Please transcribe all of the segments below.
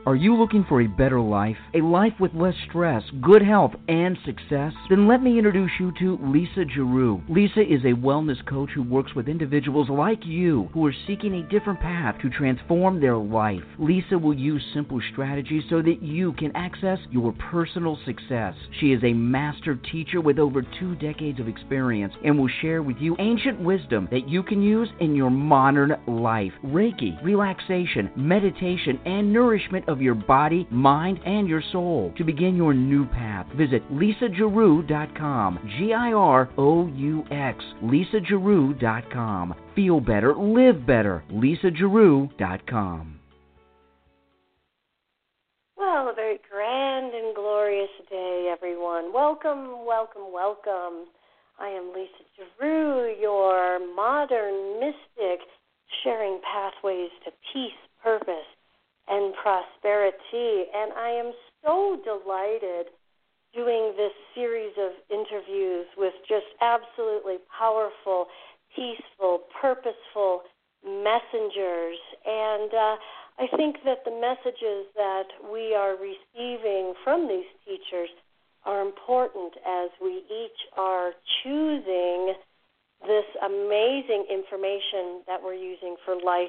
Are you looking for a better life? A life with less stress, good health, and success? Then let me introduce you to Lisa Giroux. Lisa is a wellness coach who works with individuals like you who are seeking a different path to transform their life. Lisa will use simple strategies so that you can access your personal success. She is a master teacher with over 2 decades of experience and will share with you ancient wisdom that you can use in your modern life. Reiki, relaxation, meditation, and nourishment of your body, mind, and your soul. To begin your new path, visit lisagiroux.com. Giroux. lisagiroux.com. Feel better, live better. lisagiroux.com. Well, a very grand and glorious day, everyone. Welcome, welcome, welcome. I am Lisa Giroux, your modern mystic, sharing pathways to peace, purpose, and prosperity. And I am so delighted doing this series of interviews with just absolutely powerful, peaceful, purposeful messengers. And I think that the messages that we are receiving from these teachers are important as we each are choosing this amazing information that we're using for life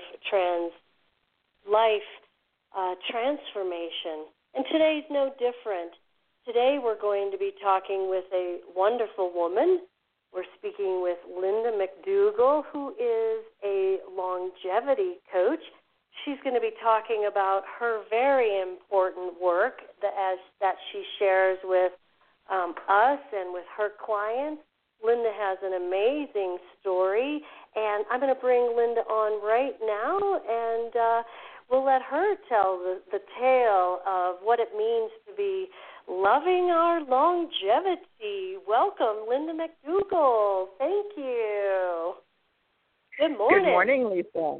transformation. And today's no different. Today we're going to be talking with a wonderful woman. We're speaking with Linda McDougall, who is a longevity coach. She's going to be talking about her very important work that she shares with us and with her clients. Linda has an amazing story, and I'm going to bring Linda on right now, and we'll let her tell the tale of what it means to be loving our longevity. Welcome, Linda McDougall. Thank you. Good morning. Good morning, Lisa.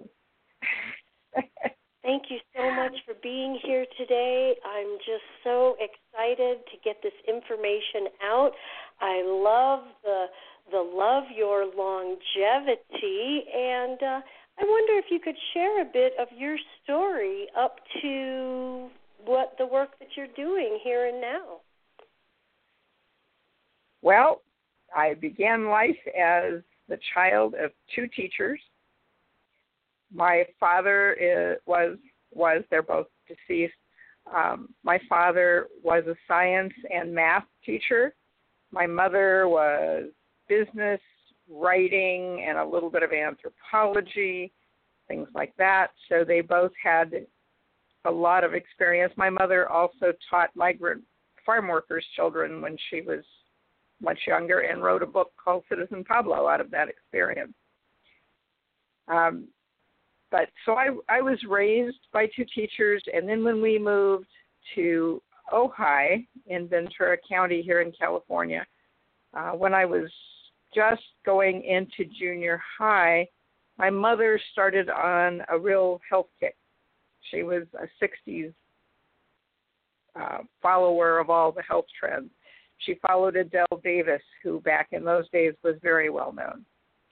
Thank you so much for being here today. I'm just so excited to get this information out. I love the love your longevity, and I wonder if you could share a bit of your story up to what the work that you're doing here and now. Well, I began life as the child of 2 teachers. My father was they're both deceased. My father was a science and math teacher. My mother was business, writing, and a little bit of anthropology, things like that. So they both had a lot of experience. My mother also taught migrant farm workers' children when she was much younger and wrote a book called Citizen Pablo out of that experience. But so I was raised by 2 teachers, and then when we moved to Ojai in Ventura County here in California, when I was just going into junior high, my mother started on a real health kick. She was a 60s follower of all the health trends. She followed Adele Davis, who back in those days was very well known.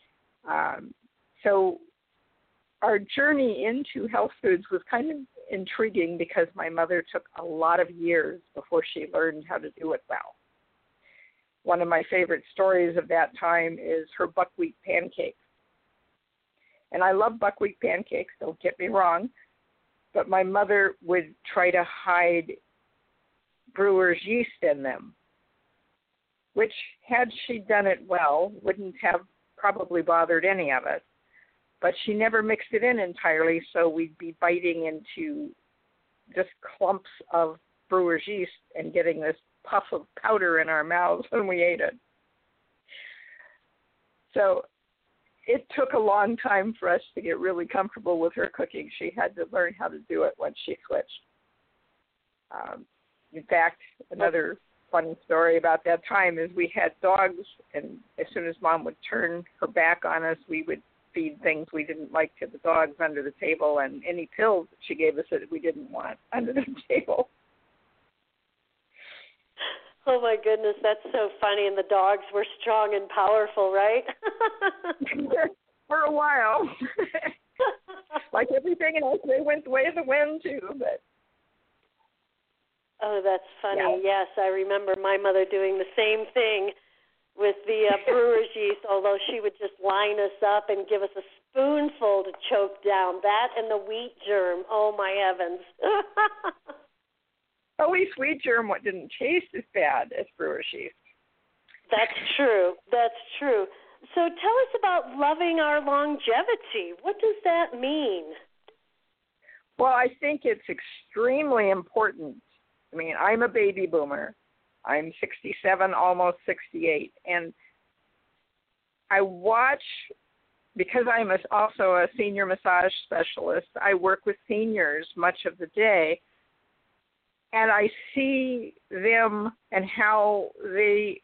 So our journey into health foods was kind of intriguing because my mother took a lot of years before she learned how to do it well. One of my favorite stories of that time is her buckwheat pancakes. And I love buckwheat pancakes, don't get me wrong, but my mother would try to hide brewer's yeast in them, which, had she done it well, wouldn't have probably bothered any of us. But she never mixed it in entirely, so we'd be biting into just clumps of brewer's yeast and getting this puff of powder in our mouths when we ate it. So it took a long time for us to get really comfortable with her cooking. She had to learn how to do it once she switched. In fact, another funny story about that time is we had dogs, and as soon as Mom would turn her back on us, we would feed things we didn't like to the dogs under the table, and any pills that she gave us that we didn't want under the table. Oh, my goodness, that's so funny. And the dogs were strong and powerful, right? For a while. Like everything else, they went the way of the wind, too. But Oh, that's funny. Yeah. Yes, I remember my mother doing the same thing with the brewer's yeast, although she would just line us up and give us a spoonful to choke down. That and the wheat germ. Oh, my heavens. At least wheat germ didn't taste as bad as brewer's yeast. That's true. That's true. So tell us about loving our longevity. What does that mean? Well, I think it's extremely important. I mean, I'm a baby boomer. I'm 67, almost 68. And I watch, because I'm also a senior massage specialist, I work with seniors much of the day. And I see them and how they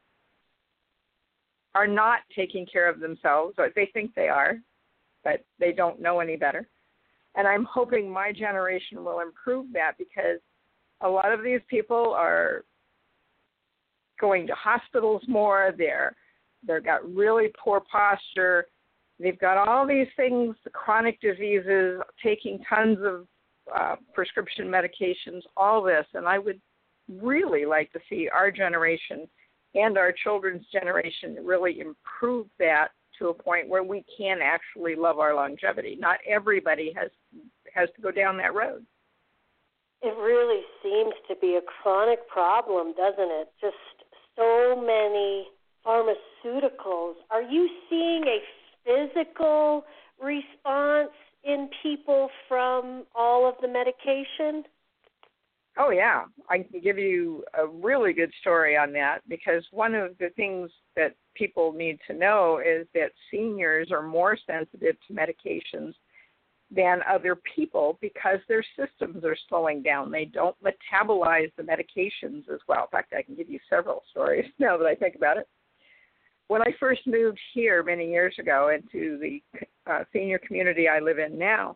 are not taking care of themselves, or they think they are, but they don't know any better. And I'm hoping my generation will improve that, because a lot of these people are going to hospitals more. They've got really poor posture. They've got all these things, the chronic diseases, taking tons of prescription medications, all this. And I would really like to see our generation and our children's generation really improve that to a point where we can actually love our longevity. Not everybody has to go down that road. It really seems to be a chronic problem, doesn't it? Just so many pharmaceuticals. Are you seeing a physical response in people from all of the medication? Oh, yeah. I can give you a really good story on that, because one of the things that people need to know is that seniors are more sensitive to medications than other people because their systems are slowing down. They don't metabolize the medications as well. In fact, I can give you several stories now that I think about it. When I first moved here many years ago into the senior community I live in now,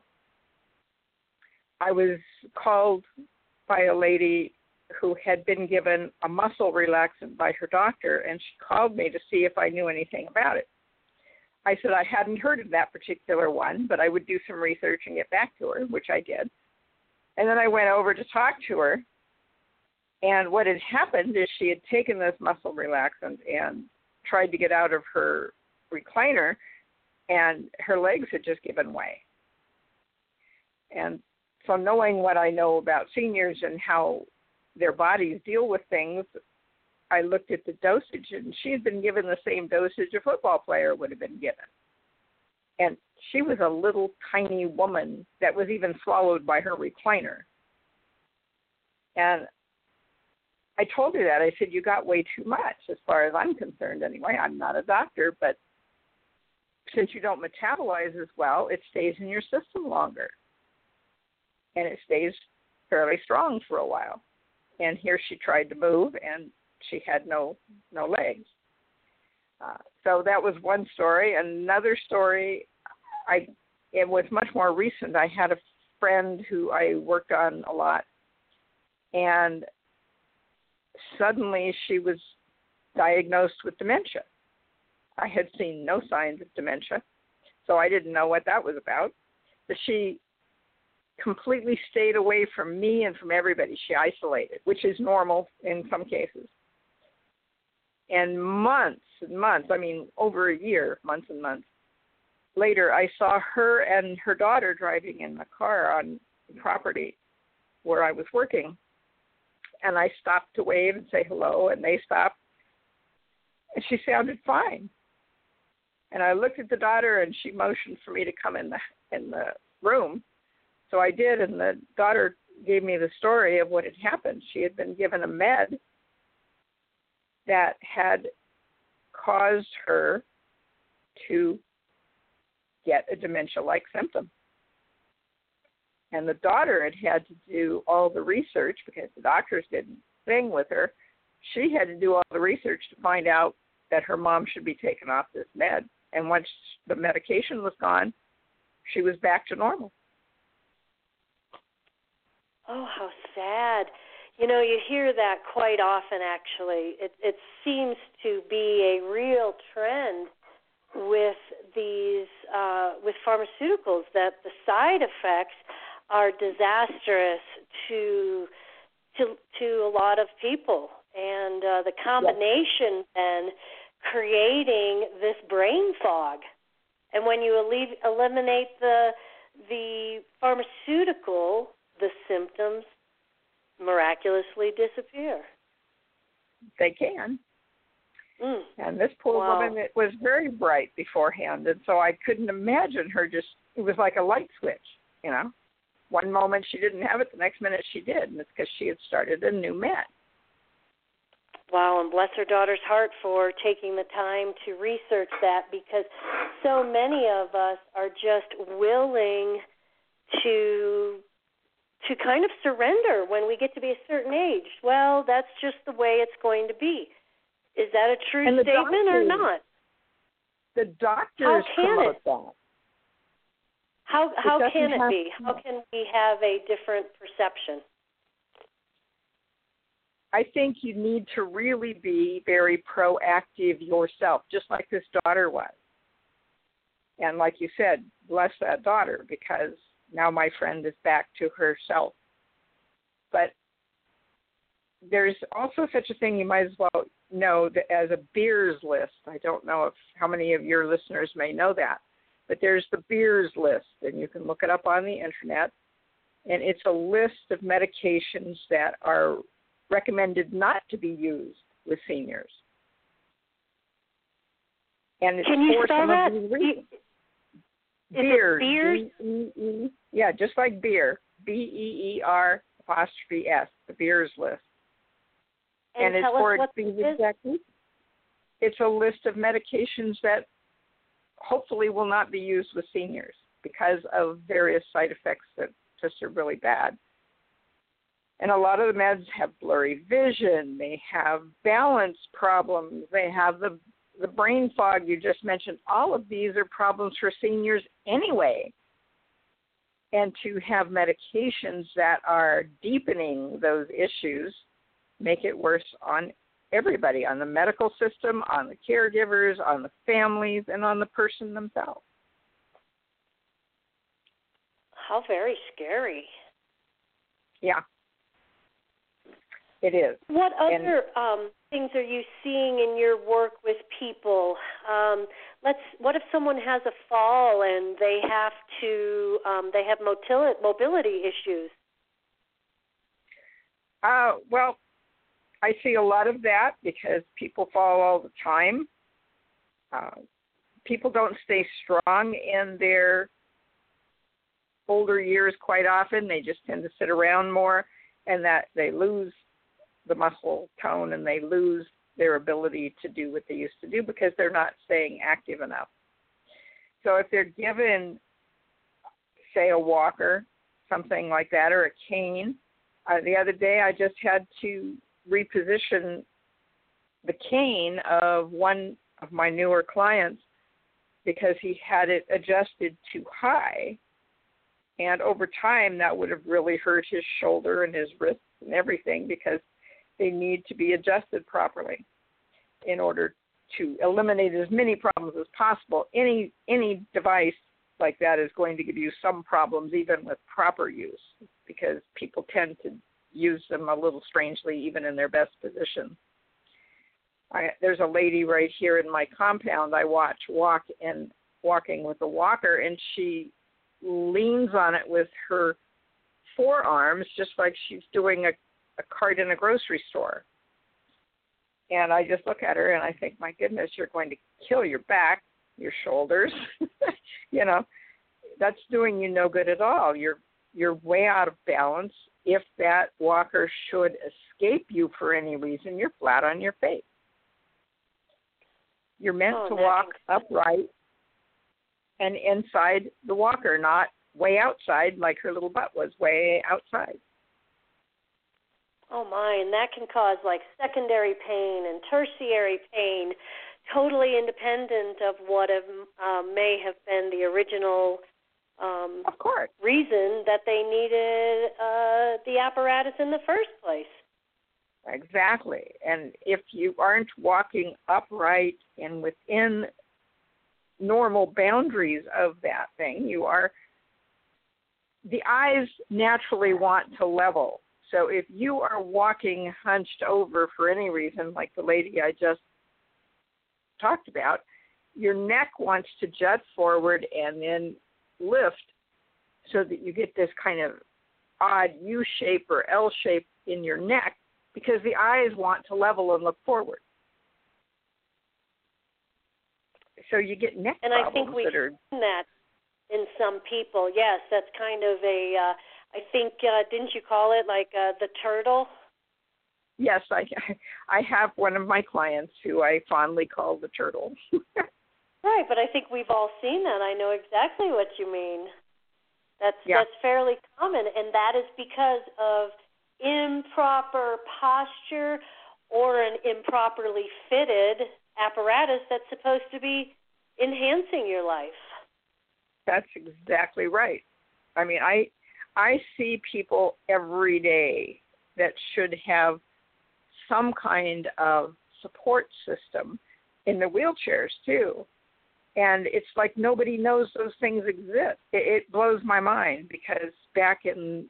I was called by a lady who had been given a muscle relaxant by her doctor, and she called me to see if I knew anything about it. I said I hadn't heard of that particular one, but I would do some research and get back to her, which I did. And then I went over to talk to her, and what had happened is she had taken this muscle relaxant and tried to get out of her recliner, and her legs had just given way. And so knowing what I know about seniors and how their bodies deal with things, I looked at the dosage, and she had been given the same dosage a football player would have been given. And she was a little tiny woman that was even swallowed by her recliner. And I told her that. I said, you got way too much as far as I'm concerned anyway. I'm not a doctor, but since you don't metabolize as well, it stays in your system longer. And it stays fairly strong for a while. And here she tried to move, and she had no legs. So that was one story. Another story, it was much more recent. I had a friend who I worked on a lot, and suddenly she was diagnosed with dementia. I had seen no signs of dementia, so I didn't know what that was about. But she completely stayed away from me and from everybody. She isolated, which is normal in some cases. And months and months, I mean over a year, months and months later, I saw her and her daughter driving in the car on the property where I was working. And I stopped to wave and say hello, and they stopped. And she sounded fine. And I looked at the daughter, and she motioned for me to come in the room. So I did, and the daughter gave me the story of what had happened. She had been given a med that had caused her to get a dementia-like symptom. And the daughter had to do all the research because the doctors didn't thing with her. She had to do all the research to find out that her mom should be taken off this med. And once the medication was gone, she was back to normal. Oh, how sad. You know, you hear that quite often, actually. It seems to be a real trend with these, with pharmaceuticals, that the side effects are disastrous to to a lot of people. And the combination then creating this brain fog. And when you eliminate the pharmaceutical, the symptoms miraculously disappear. They can. And this poor Wow. woman, it was very bright beforehand, and so I couldn't imagine her just, it was like a light switch, you know. One moment she didn't have it, the next minute she did, and it's because she had started a new med. Wow, and bless her daughter's heart for taking the time to research that, because so many of us are just willing to kind of surrender when we get to be a certain age. Well, that's just the way it's going to be. Is that a true statement or not? The doctors promote that. How can it be? How can we have a different perception? I think you need to really be very proactive yourself, just like this daughter was. And like you said, bless that daughter, because now my friend is back to herself. But there's also such a thing, you might as well know, that as a Beers list. I don't know how many of your listeners may know that, but there's the Beers list, and you can look it up on the internet. And it's a list of medications that are recommended not to be used with seniors. And it's Can you for spell some that? of these reasons. Beers. B-E-E, yeah, just like beer. B-E-E-R apostrophe S, the Beers list. And it's for these exact reasons. It's a list of medications that hopefully will not be used with seniors because of various side effects that just are really bad. And a lot of the meds have blurry vision. They have balance problems. They have the brain fog you just mentioned. All of these are problems for seniors anyway. And to have medications that are deepening those issues make it worse on everybody, on the medical system, on the caregivers, on the families, and on the person themselves. How very scary. Yeah, it is. What other things are you seeing in your work with people? What if someone has a fall and they have mobility issues? Well, I see a lot of that because people fall all the time. People don't stay strong in their older years quite often. They just tend to sit around more, and that they lose the muscle tone and they lose their ability to do what they used to do because they're not staying active enough. So if they're given, say, a walker, something like that, or a cane, the other day I just had to reposition the cane of one of my newer clients because he had it adjusted too high. And over time, that would have really hurt his shoulder and his wrists and everything because they need to be adjusted properly in order to eliminate as many problems as possible. Any device like that is going to give you some problems even with proper use because people tend to use them a little strangely even in their best position. There's a lady right here in my compound I watch walking with a walker, and she leans on it with her forearms just like she's doing a cart in a grocery store. And I just look at her and I think, my goodness, you're going to kill your back, your shoulders. You know, that's doing you no good at all. You're way out of balance. If that walker should escape you for any reason, you're flat on your face. You're meant to walk upright and inside the walker, not way outside like her little butt was way outside. Oh, my, and that can cause, like, secondary pain and tertiary pain, totally independent of what may have been the original of course. reason that they needed the apparatus in the first place. Exactly. And if you aren't walking upright and within normal boundaries of that thing, the eyes naturally want to level. So if you are walking hunched over for any reason, like the lady I just talked about, your neck wants to jut forward and then lift so that you get this kind of odd U shape or L shape in your neck because the eyes want to level and look forward. So you get neck and problems. I think we've seen that in some people. Yes, that's kind of a, I think, didn't you call it like the turtle? Yes, I have one of my clients who I fondly call the turtle. Right, but I think we've all seen that. I know exactly what you mean. That's fairly common, and that is because of improper posture or an improperly fitted apparatus that's supposed to be enhancing your life. That's exactly right. I mean, I see people every day that should have some kind of support system in the wheelchairs too. And it's like nobody knows those things exist. It blows my mind because back in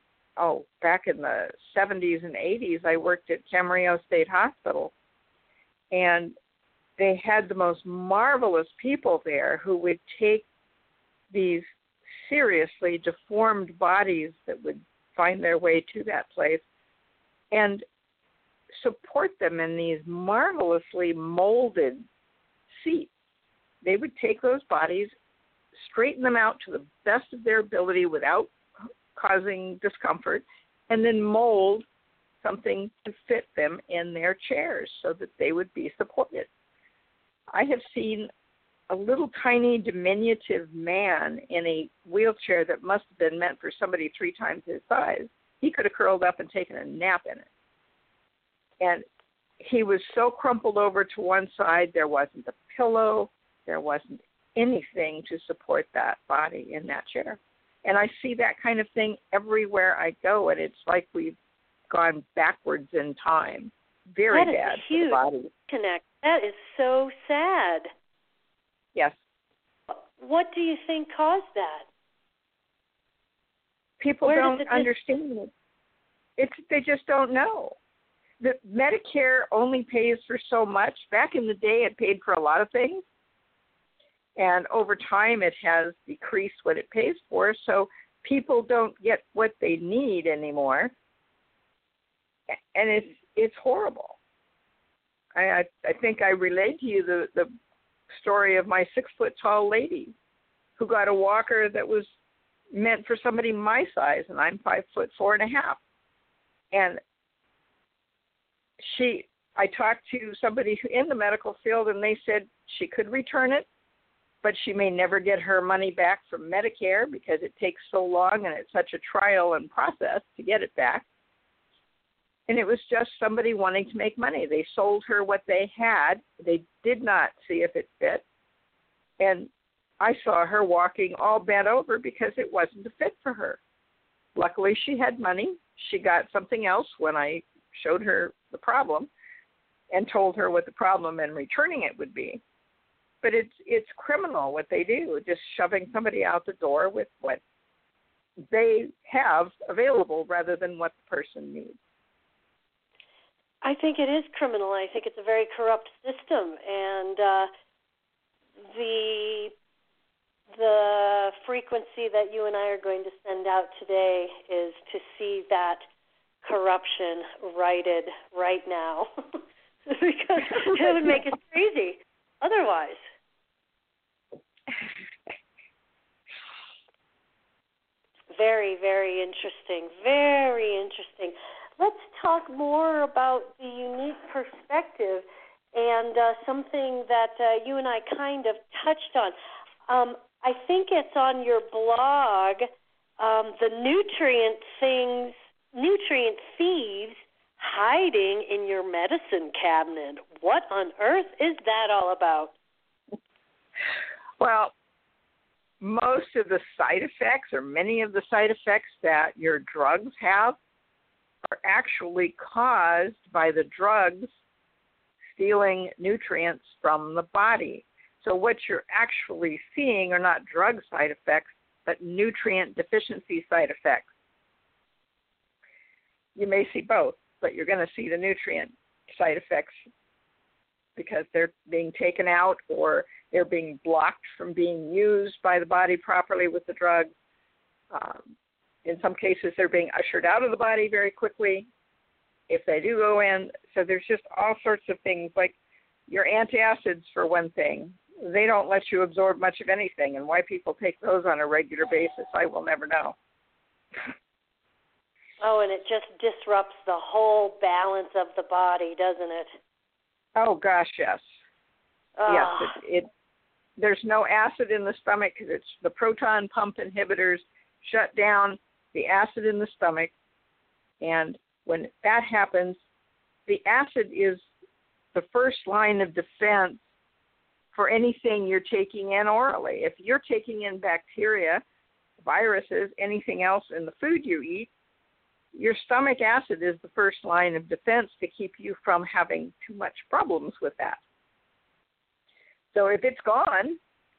the 70s and 80s, I worked at Camarillo State Hospital, and they had the most marvelous people there who would take these seriously deformed bodies that would find their way to that place and support them in these marvelously molded seats. They would take those bodies, straighten them out to the best of their ability without causing discomfort, and then mold something to fit them in their chairs so that they would be supported. I have seen a little tiny diminutive man in a wheelchair that must have been meant for somebody 3 times his size. He could have curled up and taken a nap in it. And he was so crumpled over to one side, there wasn't a pillow, there wasn't anything to support that body in that chair. And I see that kind of thing everywhere I go, and it's like we've gone backwards in time. Very bad for the body. Connect. That is so sad. Yes. What do you think caused that? People don't understand it. They just don't know. The Medicare only pays for so much. Back in the day, it paid for a lot of things. And over time, it has decreased what it pays for. So people don't get what they need anymore. And it's horrible. I think I relayed to you the story of my 6-foot-tall lady who got a walker that was meant for somebody my size, and I'm 5'4.5". And I talked to somebody in the medical field, and they said she could return it, but she may never get her money back from Medicare because it takes so long and it's such a trial and process to get it back. And it was just somebody wanting to make money. They sold her what they had. They did not see if it fit. And I saw her walking all bent over because it wasn't a fit for her. Luckily, she had money. She got something else when I showed her the problem and told her what the problem in returning it would be. But it's criminal what they do, just shoving somebody out the door with what they have available rather than what the person needs. I think it is criminal. I think it's a very corrupt system, and the frequency that you and I are going to send out today is to see that corruption righted right now, because it would make us crazy otherwise. Very, very interesting. Very interesting. Let's talk more about the unique perspective and something that you and I kind of touched on. I think it's on your blog, the nutrient thieves hiding in your medicine cabinet. What on earth is that all about? Well, most of the side effects, or many of the side effects that your drugs have, are actually caused by the drugs stealing nutrients from the body. So what you're actually seeing are not drug side effects, but nutrient deficiency side effects. you may see both, but you're going to see the nutrient side effects because they're being taken out or they're being blocked from being used by the body properly with the drug. In some cases, they're being ushered out of the body very quickly if they do go in. So there's just all sorts of things, like your antacids, for one thing. They don't let you absorb much of anything, and why people take those on a regular basis, I will never know. Oh, and it just disrupts the whole balance of the body, doesn't it? Oh, gosh, yes. Yes, Oh. There's no acid in the stomach because it's the proton pump inhibitors shut down the acid in the stomach. And when that happens, the acid is the first line of defense for anything you're taking in orally. If you're taking in bacteria, viruses, anything else in the food you eat, your stomach acid is the first line of defense to keep you from having too much problems with that. So if it's gone,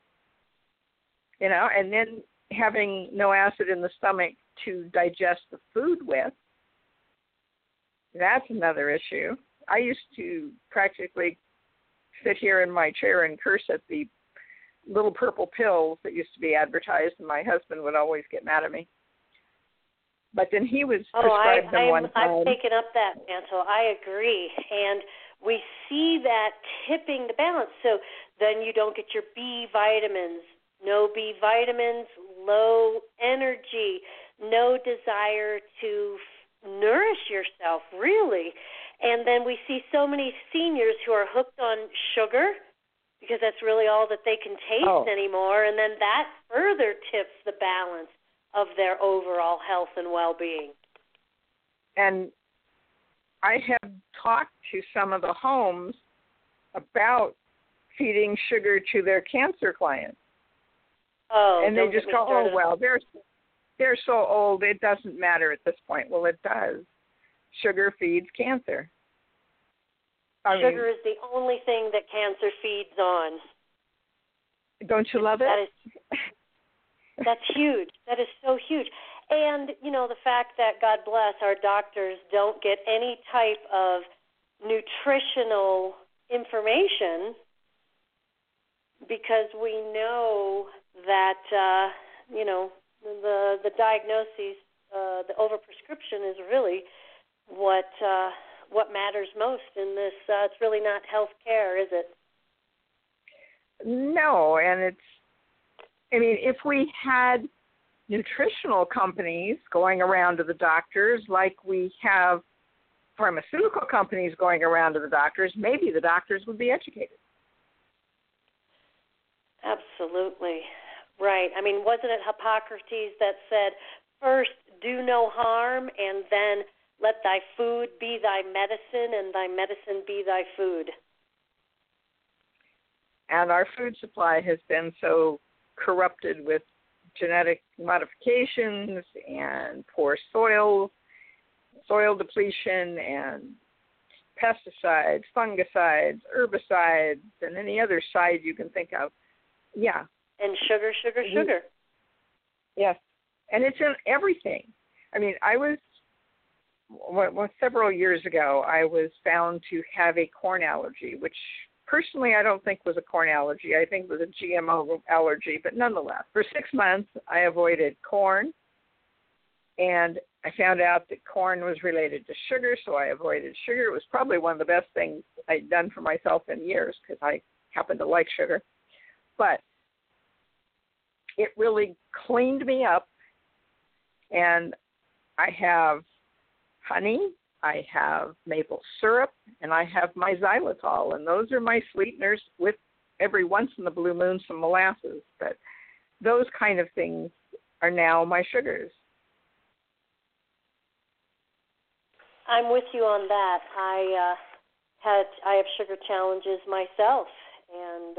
and then having no acid in the stomach to digest the food with, that's another issue. I used to practically sit here in my chair and curse at the little purple pills that used to be advertised, and my husband would always get mad at me. But then he was prescribed them one time. I've taken up that mantle. I agree. And we see that tipping the balance. So then you don't get your B vitamins, no B vitamins, low energy, no desire to nourish yourself, really. And then we see so many seniors who are hooked on sugar because that's really all that they can taste anymore. And then that further tips the balance of their overall health and well-being. And I have talked to some of the homes about feeding sugar to their cancer clients. Oh, and they just go, oh, well, they're so old, it doesn't matter at this point. Well, it does. Sugar feeds cancer. Sugar is the only thing that cancer feeds on. Don't you love it? That's huge. That is so huge. And, the fact that, God bless, our doctors don't get any type of nutritional information because we know that, the diagnoses, the overprescription is really what matters most in this. It's really not health care, is it? No, and if we had nutritional companies going around to the doctors like we have pharmaceutical companies going around to the doctors, maybe the doctors would be educated. Absolutely. Right. Wasn't it Hippocrates that said, first do no harm, and then let thy food be thy medicine, and thy medicine be thy food? And our food supply has been so corrupted with genetic modifications and poor soil depletion and pesticides, fungicides, herbicides, and any other side you can think of. Yeah. And sugar. Yes. And it's in everything. Several years ago, I was found to have a corn allergy, which personally I don't think was a corn allergy. I think it was a GMO allergy, but nonetheless, for 6 months I avoided corn, and I found out that corn was related to sugar, so I avoided sugar. It was probably one of the best things I'd done for myself in years because I happen to like sugar. But it really cleaned me up, and I have honey, I have maple syrup, and I have my xylitol, and those are my sweeteners with every once in the blue moon some molasses. But those kind of things are now my sugars. I'm with you on that. I have sugar challenges myself, and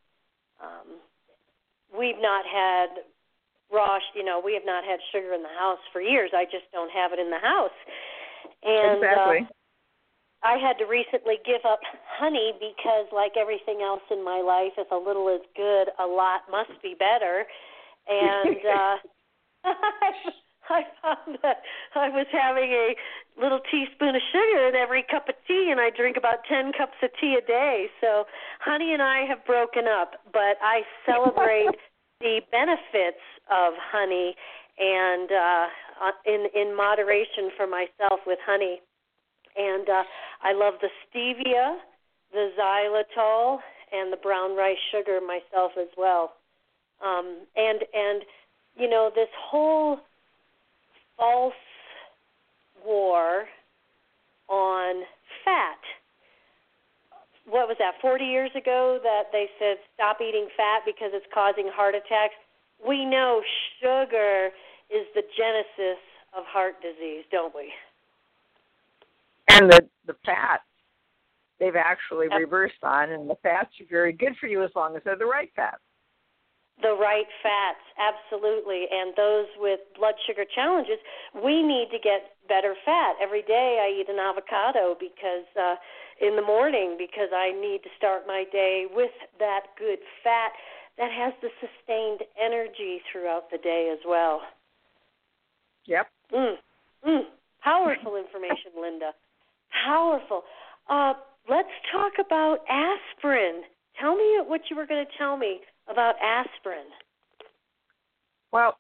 we've not had we have not had sugar in the house for years. I just don't have it in the house. And exactly. I had to recently give up honey because, like everything else in my life, if a little is good, a lot must be better. And I found that I was having a little teaspoon of sugar in every cup of tea, and I drink about 10 cups of tea a day. So honey and I have broken up, but I celebrate the benefits of honey and in moderation for myself with honey. And I love the stevia, the xylitol, and the brown rice sugar myself as well. And you know, this whole false war on fat. What was that, 40 years ago that they said stop eating fat because it's causing heart attacks? We know sugar is the genesis of heart disease, don't we? And the fats, they've actually reversed on, and the fats are very good for you as long as they're the right fats. The right fats, absolutely. And those with blood sugar challenges, we need to get better fat. Every day I eat an avocado because in the morning because I need to start my day with that good fat that has the sustained energy throughout the day as well. Yep. Powerful information, Linda. Powerful. Let's talk about aspirin. Tell me what you were going to tell me about aspirin. Well,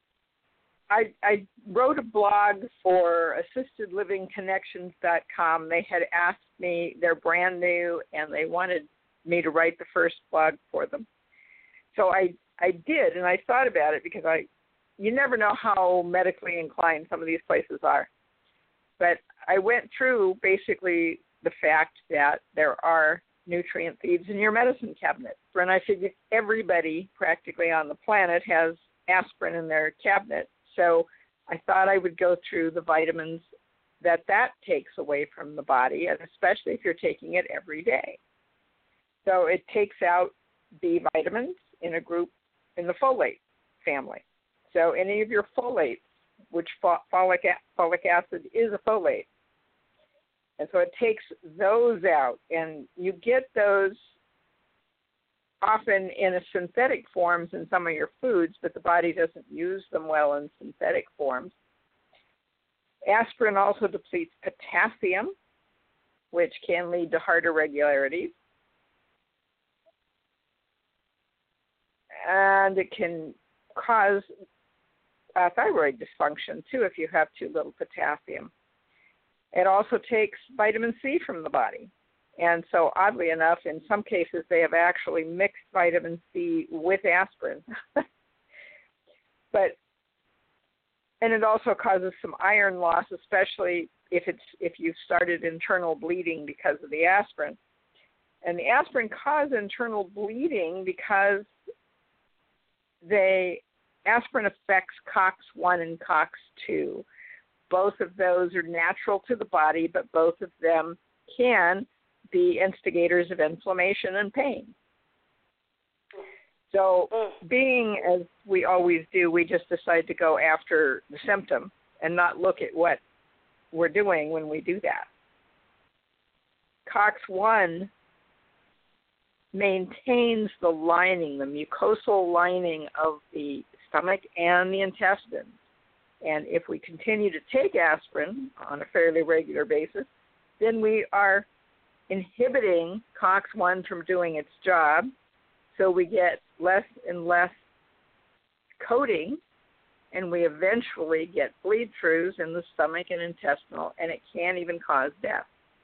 I wrote a blog for AssistedLivingConnections.com. They had asked me, they're brand new, and they wanted me to write the first blog for them. So I did, and I thought about it because you never know how medically inclined some of these places are. But I went through basically the fact that there are nutrient thieves in your medicine cabinet. And I figured everybody practically on the planet has aspirin in their cabinet. So I thought I would go through the vitamins that takes away from the body, and especially if you're taking it every day. So it takes out B vitamins in a group in the folate family. So any of your folates, which folic acid is a folate. And so it takes those out, and you get those often in a synthetic forms in some of your foods, but the body doesn't use them well in synthetic forms. Aspirin also depletes potassium, which can lead to heart irregularities. And it can cause thyroid dysfunction, too, if you have too little potassium. It also takes vitamin C from the body. And so, oddly enough, in some cases, they have actually mixed vitamin C with aspirin. And it also causes some iron loss, especially if you've started internal bleeding because of the aspirin. And the aspirin cause internal bleeding because aspirin affects COX-1 and COX-2. Both of those are natural to the body, but both of them can be instigators of inflammation and pain. So being as we always do, we just decide to go after the symptom and not look at what we're doing when we do that. COX-1 maintains the lining, the mucosal lining of the stomach and the intestines. And if we continue to take aspirin on a fairly regular basis, then we are inhibiting COX-1 from doing its job, so we get less and less coating, and we eventually get bleed-throughs in the stomach and intestinal, and it can even cause death.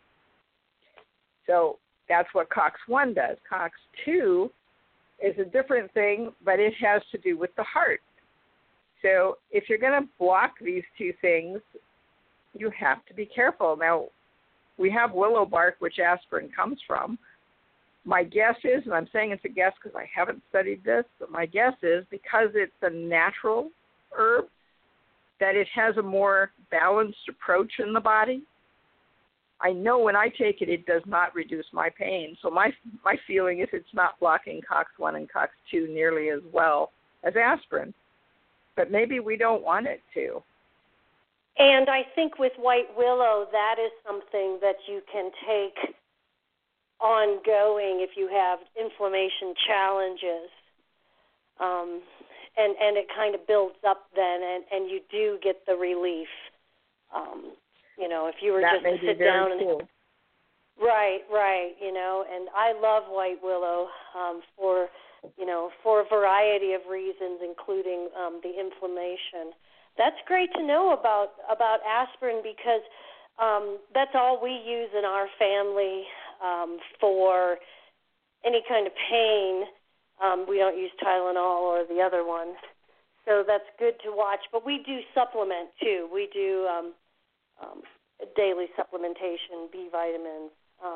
So that's what COX-1 does. COX-2 is a different thing, but it has to do with the heart. So if you're going to block these two things, you have to be careful. Now, we have willow bark, which aspirin comes from. My guess is, and I'm saying it's a guess because I haven't studied this, but my guess is because it's a natural herb, that it has a more balanced approach in the body. I know when I take it, it does not reduce my pain. So my feeling is it's not blocking COX-1 and COX-2 nearly as well as aspirin. But maybe we don't want it to. And I think with white willow, that is something that you can take ongoing if you have inflammation challenges. and it kind of builds up then, and you do get the relief. If you were that just to sit down and cool. Right, and I love white willow for a variety of reasons, including the inflammation. That's great to know about aspirin, because that's all we use in our family for any kind of pain. We don't use Tylenol or the other one, so that's good to watch. But we do supplement too. We do daily supplementation, B vitamins,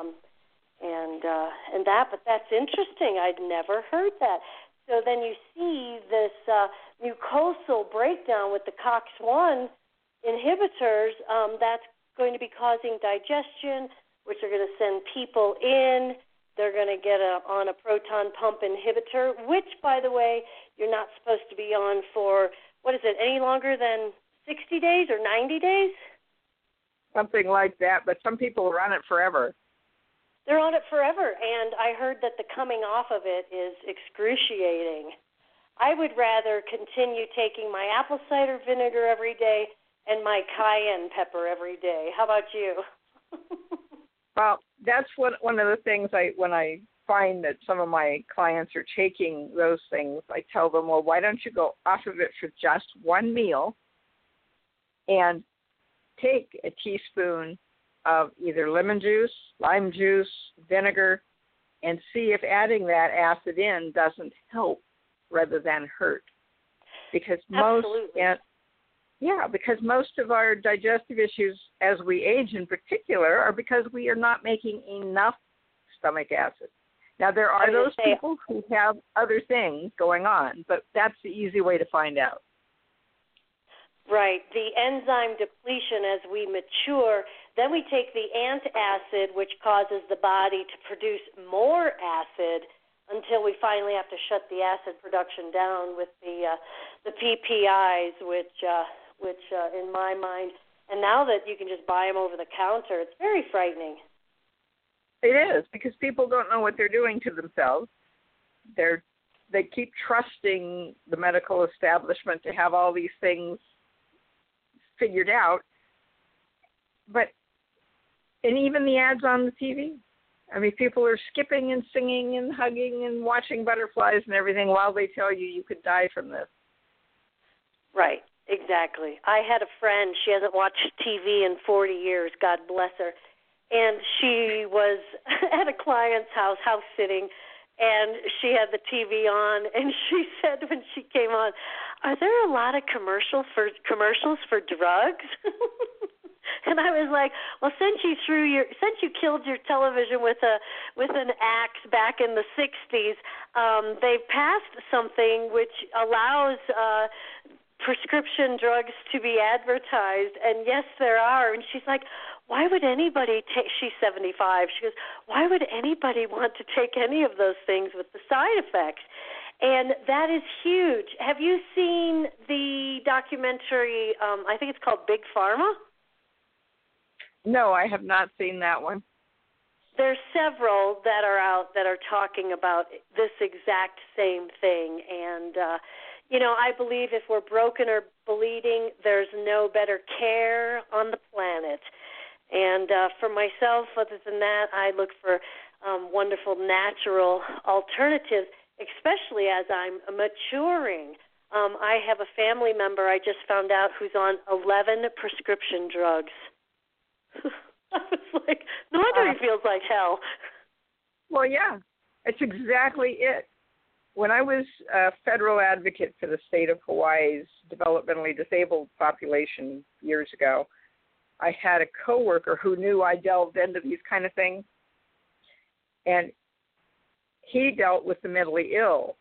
and that. But that's interesting. I'd never heard that. So then you see this mucosal breakdown with the COX-1 inhibitors. That's going to be causing digestion, which are going to send people in. They're going to get on a proton pump inhibitor, which, by the way, you're not supposed to be on for, any longer than 60 days or 90 days? Something like that, but some people are on it forever. They're on it forever, and I heard that the coming off of it is excruciating. I would rather continue taking my apple cider vinegar every day and my cayenne pepper every day. How about you? Well, that's one of the things when I find that some of my clients are taking those things, I tell them, well, why don't you go off of it for just one meal and take a teaspoon of either lemon juice, lime juice, vinegar, and see if adding that acid in doesn't help rather than hurt. Because most of our digestive issues as we age in particular are because we are not making enough stomach acid. Now, there are those people who have other things going on, but that's the easy way to find out. Right. The enzyme depletion as we mature, then we take the antacid, which causes the body to produce more acid until we finally have to shut the acid production down with the PPIs, which in my mind, and now that you can just buy them over the counter, it's very frightening. It is, because people don't know what they're doing to themselves. They keep trusting the medical establishment to have all these things figured out. And even the ads on the TV. I mean, people are skipping and singing and hugging and watching butterflies and everything while they tell you could die from this. Right, exactly. I had a friend, she hasn't watched TV in 40 years, God bless her, and she was at a client's house sitting, and she had the TV on, and she said when she came on, "Are there a lot of commercials for drugs?" And I was like, "Well, since you killed your television with an axe back in the 60s, they passed something which allows prescription drugs to be advertised, and yes, there are." And she's like, "Why would anybody take?" She's 75. She goes, "Why would anybody want to take any of those things with the side effects?" And that is huge. Have you seen the documentary? I think it's called Big Pharma. No, I have not seen that one. There's several that are out that are talking about this exact same thing. And, I believe if we're broken or bleeding, there's no better care on the planet. And for myself, other than that, I look for wonderful natural alternatives, especially as I'm maturing. I have a family member I just found out who's on 11 prescription drugs. I was like, no wonder he feels like hell. Well, yeah, it's exactly it. When I was a federal advocate for the state of Hawaii's developmentally disabled population years ago, I had a coworker who knew I delved into these kind of things, and he dealt with the mentally ill.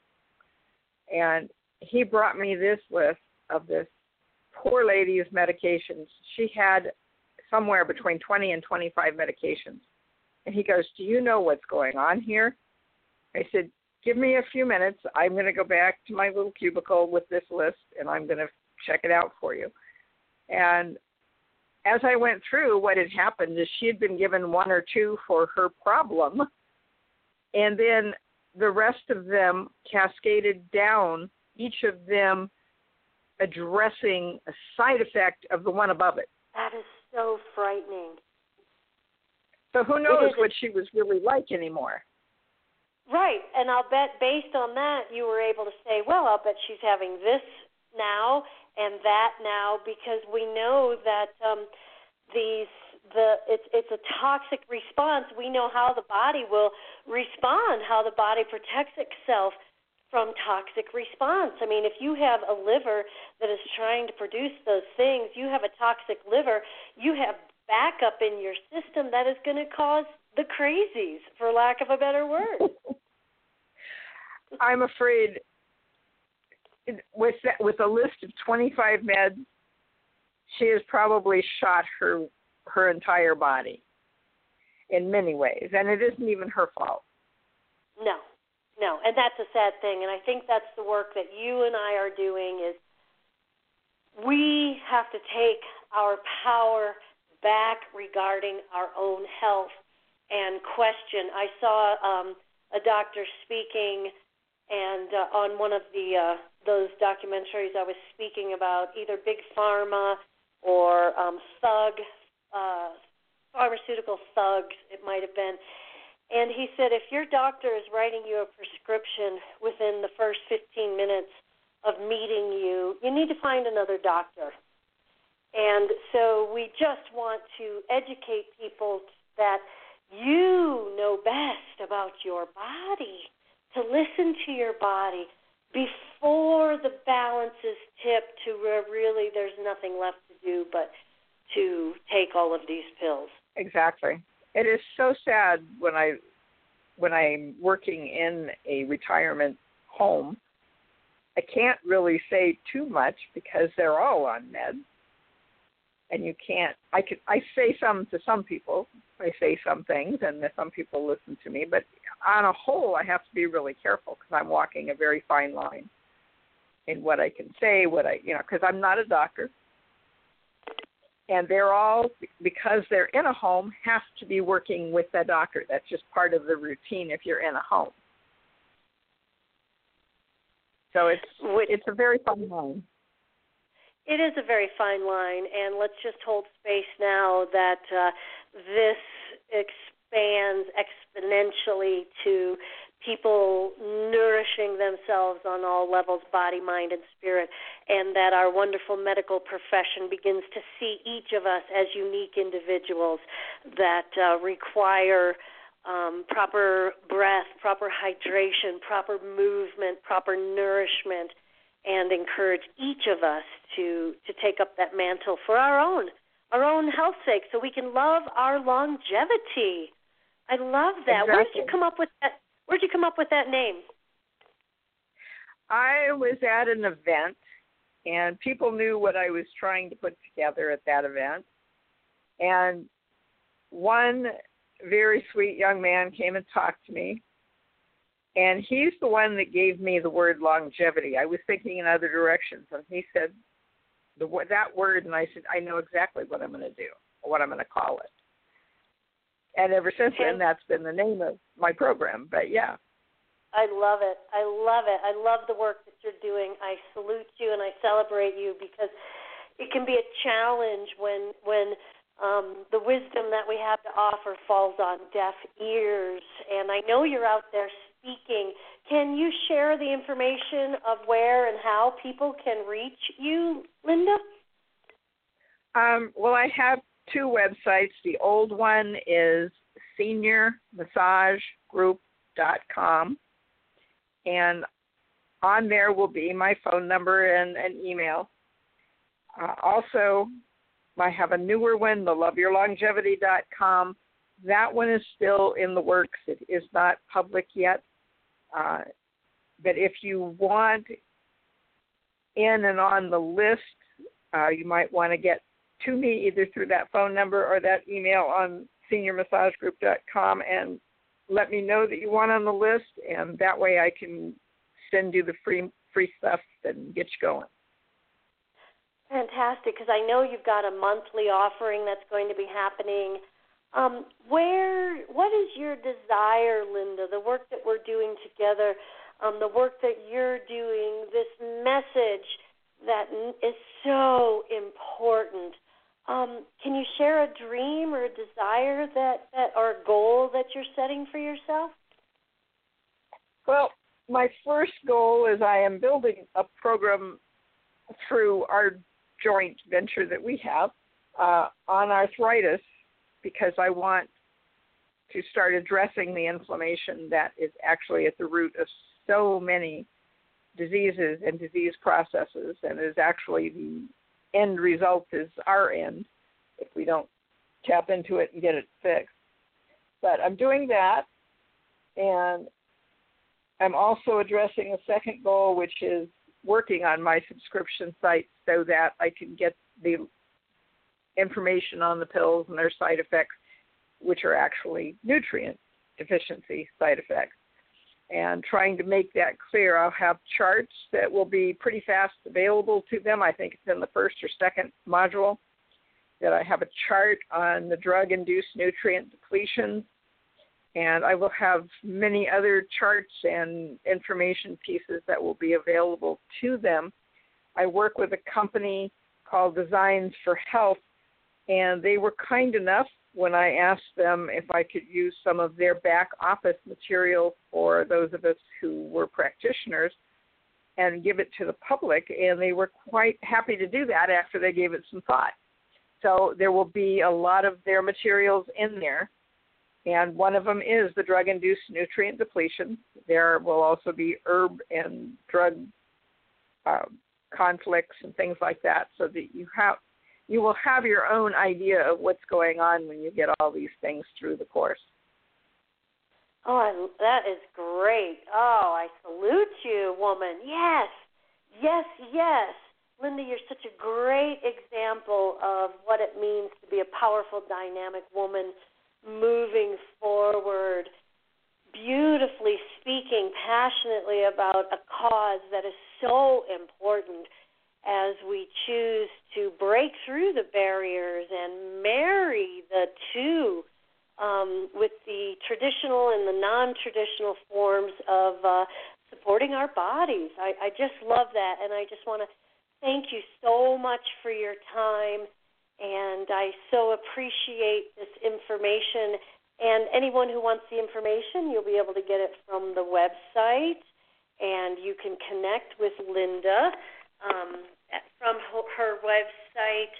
And he brought me this list of this poor lady's medications. She had somewhere between 20 and 25 medications. And he goes, "Do you know what's going on here?" I said, "Give me a few minutes. I'm going to go back to my little cubicle with this list, and I'm going to check it out for you." And as I went through, what had happened is she had been given one or two for her problem. And then the rest of them cascaded down, each of them addressing a side effect of the one above it. That is so frightening. So who knows what she was really like anymore? Right, and I'll bet based on that you were able to say, well, I'll bet she's having this now and that now, because we know that it's a toxic response. We know how the body will respond, how the body protects itself from toxic response. I mean, if you have a liver that is trying to produce those things, you have a toxic liver, you have backup in your system that is going to cause the crazies, for lack of a better word. I'm afraid with a list of 25 meds, she has probably shot her entire body in many ways, and it isn't even her fault. No, and that's a sad thing, and I think that's the work that you and I are doing is we have to take our power back regarding our own health and question. I saw a doctor speaking, and on one of those documentaries I was speaking about either Big Pharma or pharmaceutical thugs, it might have been. And he said, if your doctor is writing you a prescription within the first 15 minutes of meeting you, you need to find another doctor. And so we just want to educate people that you know best about your body, to listen to your body before the balance is tipped to where really there's nothing left to do but to take all of these pills. Exactly. It is so sad when I'm working in a retirement home. I can't really say too much because they're all on meds, and you can't. I say some to some people. I say some things, and some people listen to me. But on a whole, I have to be really careful because I'm walking a very fine line in what I can say, because I'm not a doctor. And they're all, because they're in a home, have to be working with the doctor. That's just part of the routine if you're in a home. So it's a very fine line. It is a very fine line, and let's just hold space now that this expands exponentially to people nourishing themselves on all levels, body, mind, and spirit, and that our wonderful medical profession begins to see each of us as unique individuals that require proper breath, proper hydration, proper movement, proper nourishment, and encourage each of us to take up that mantle for our own health's sake, so we can love our longevity. I love that. Exactly. Where did you come up with that? Where'd you come up with that name? I was at an event, and people knew what I was trying to put together at that event. And one very sweet young man came and talked to me, and he's the one that gave me the word longevity. I was thinking in other directions, and he said that word, and I said, I know exactly what I'm going to do, or what I'm going to call it. And ever since then, that's been the name of my program. But, yeah. I love it. I love it. I love the work that you're doing. I salute you and I celebrate you, because it can be a challenge when the wisdom that we have to offer falls on deaf ears. And I know you're out there speaking. Can you share the information of where and how people can reach you, Linda? Well, I have two websites. The old one is seniormassagegroup.com, and on there will be my phone number and an email. Also, I have a newer one, the loveyourlongevity.com. That one is still in the works. It is not public yet. But if you want in and on the list, you might want to get to me either through that phone number or that email on seniormassagegroup.com and let me know that you want on the list, and that way I can send you the free stuff and get you going. Fantastic, because I know you've got a monthly offering that's going to be happening What is your desire, Linda, the work that we're doing together, the work that you're doing, this message that is so important? Can you share a dream or a desire that or a goal that you're setting for yourself? Well, my first goal is I am building a program through our joint venture that we have on arthritis, because I want to start addressing the inflammation that is actually at the root of so many diseases and disease processes, and is actually the end result is our end if we don't tap into it and get it fixed. But I'm doing that, and I'm also addressing a second goal, which is working on my subscription site so that I can get the information on the pills and their side effects, which are actually nutrient deficiency side effects. And trying to make that clear, I'll have charts that will be pretty fast available to them. I think it's in the first or second module that I have a chart on the drug-induced nutrient depletion. And I will have many other charts and information pieces that will be available to them. I work with a company called Designs for Health, and they were kind enough when I asked them if I could use some of their back office material for those of us who were practitioners and give it to the public, and they were quite happy to do that after they gave it some thought. So there will be a lot of their materials in there, and one of them is the drug-induced nutrient depletion. There will also be herb and drug conflicts and things like that, so that you will have your own idea of what's going on when you get all these things through the course. Oh, that is great. Oh, I salute you, woman. Yes, yes, yes. Linda, you're such a great example of what it means to be a powerful, dynamic woman moving forward, beautifully speaking passionately about a cause that is so important as we choose to break through the barriers and marry the two with the traditional and the non-traditional forms of supporting our bodies. I just love that, and I just want to thank you so much for your time, and I so appreciate this information. And anyone who wants the information, you'll be able to get it from the website, and you can connect with Linda from her website,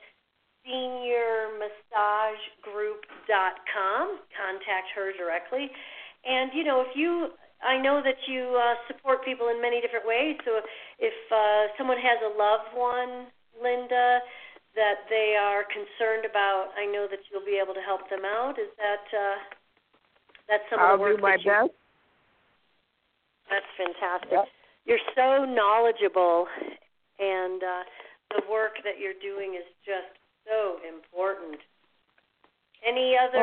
seniormassagegroup.com. Contact her directly. And, you know, I know that you support people in many different ways, so if someone has a loved one, Linda, that they are concerned about, I know that you'll be able to help them out. Is that that's some of the work? I'll do my best. That's fantastic. Yep. You're so knowledgeable, and the work that you're doing is just so important. Any other?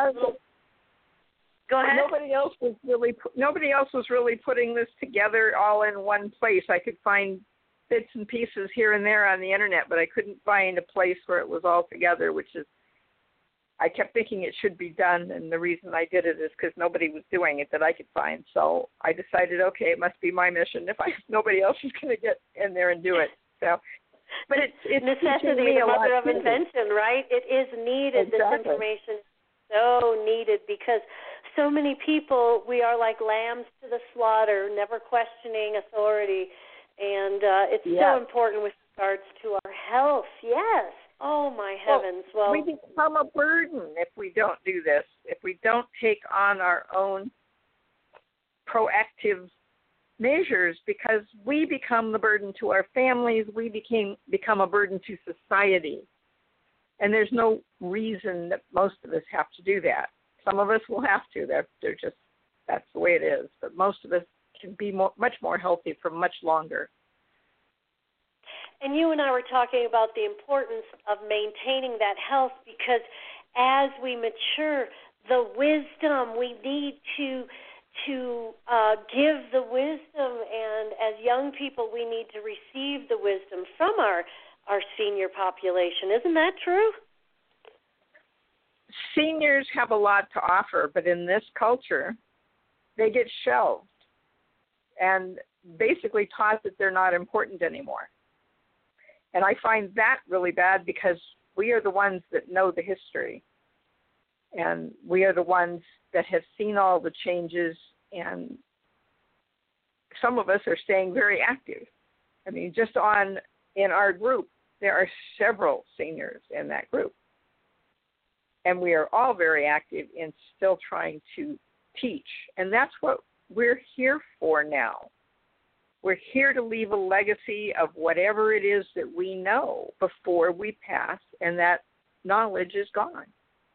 Go ahead. Nobody else was really putting this together all in one place. I could find bits and pieces here and there on the internet, but I couldn't find a place where it was all together, which is, I kept thinking it should be done, and the reason I did it is because nobody was doing it that I could find. So I decided, okay, it must be my mission if nobody else is going to get in there and do it. So, but it's necessity, the mother of invention, right? It is needed. Exactly. This information is so needed because so many people, we are like lambs to the slaughter, never questioning authority. And it's so important with regards to our health. Yes. Oh, my heavens. Well, we become a burden if we don't do this, if we don't take on our own proactive measures, because we become the burden to our families, we become a burden to society. And there's no reason that most of us have to do that. Some of us will have to. That's the way it is. But most of us can be much more healthy for much longer. And you and I were talking about the importance of maintaining that health, because as we mature, the wisdom we need to give the wisdom, and as young people we need to receive the wisdom from our senior population. Isn't that true? seniors have a lot to offer, but in this culture, they get shelved and basically taught that they're not important anymore. And I find that really bad because we are the ones that know the history. And we are the ones that have seen all the changes, and some of us are staying very active. I mean, just in our group, there are several seniors in that group. And we are all very active in still trying to teach. And that's what we're here for now. We're here to leave a legacy of whatever it is that we know before we pass, and that knowledge is gone.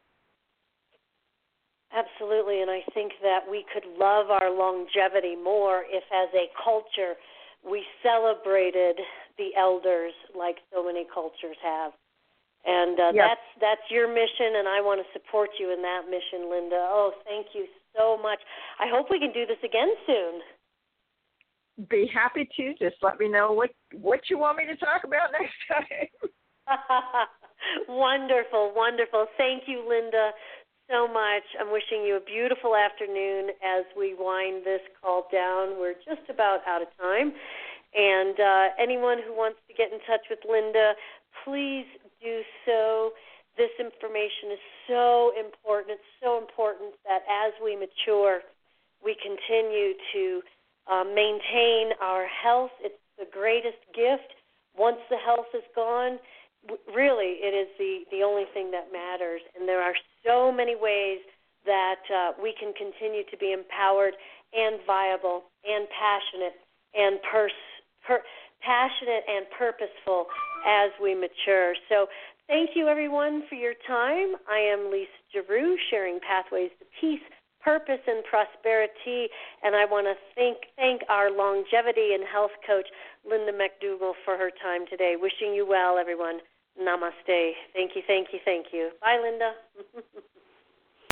Absolutely, and I think that we could love our longevity more if, as a culture, we celebrated the elders like so many cultures have. And yes. that's your mission, and I want to support you in that mission, Linda. Oh, thank you so much. I hope we can do this again soon. Be happy to. Just let me know what you want me to talk about next time. Wonderful, wonderful. Thank you, Linda, so much. I'm wishing you a beautiful afternoon as we wind this call down. We're just about out of time. And anyone who wants to get in touch with Linda, please do so. This information is so important. It's so important that as we mature, we continue to maintain our health. It's the greatest gift. Once the health is gone, really it is the only thing that matters. And there are so many ways that we can continue to be empowered and viable and passionate and passionate and purposeful as we mature. So thank you, everyone, for your time. I am Lisa Giroux, sharing Pathways to Peace, Purpose, and Prosperity, and I want to thank our longevity and health coach, Linda McDougall, for her time today. Wishing you well, everyone. Namaste. Thank you, thank you, thank you. Bye, Linda.